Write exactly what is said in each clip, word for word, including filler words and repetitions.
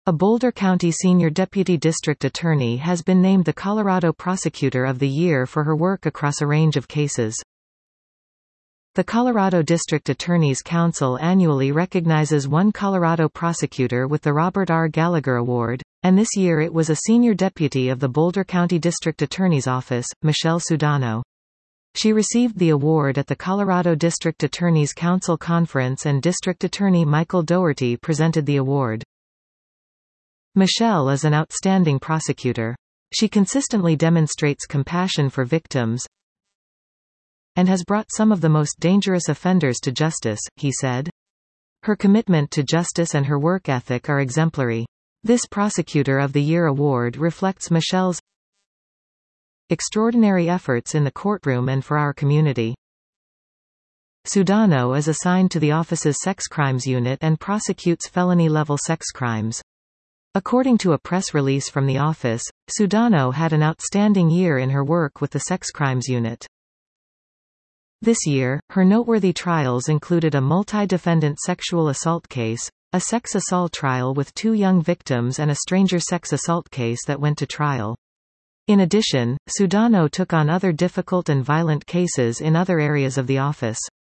A Boulder County Senior Deputy District Attorney has been named the Colorado Prosecutor of the Year for her work across a range of cases. The Colorado District Attorney's Council annually recognizes one Colorado prosecutor with the Robert R. Gallagher Award, and this year it was a senior deputy of the Boulder County District Attorney's Office, Michelle Sudano. She received the award at the Colorado District Attorney's Council Conference, and District Attorney Michael Dougherty presented the award. Michelle is an outstanding prosecutor. She consistently demonstrates compassion for victims and has brought some of the most dangerous offenders to justice, he said. Her commitment to justice and her work ethic are exemplary. This Prosecutor of the Year award reflects Michelle's extraordinary efforts in the courtroom and for our community. Sudano is assigned to the office's sex crimes unit and prosecutes felony-level sex crimes. According to a press release from the office, Sudano had an outstanding year in her work with the sex crimes unit. This year, her noteworthy trials included a multi-defendant sexual assault case, a sex assault trial with two young victims, and a stranger sex assault case that went to trial. In addition, Sudano took on other difficult and violent cases in other areas of the office.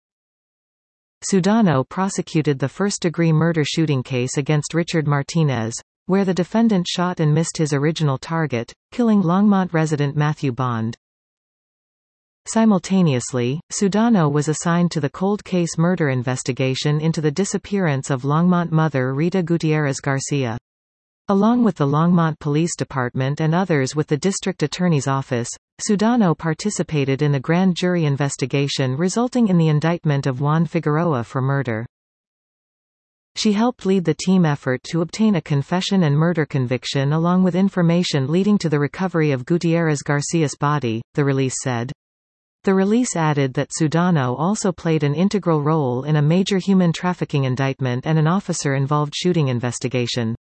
Sudano prosecuted the first-degree murder shooting case against Richard Martinez, where the defendant shot and missed his original target, killing Longmont resident Matthew Bond. Simultaneously, Sudano was assigned to the cold case murder investigation into the disappearance of Longmont mother Rita Gutierrez Garcia. Along with the Longmont Police Department and others with the District Attorney's Office, Sudano participated in the grand jury investigation resulting in the indictment of Juan Figueroa for murder. She helped lead the team effort to obtain a confession and murder conviction along with information leading to the recovery of Gutierrez Garcia's body, the release said. The release added that Sudano also played an integral role in a major human trafficking indictment and an officer-involved shooting investigation.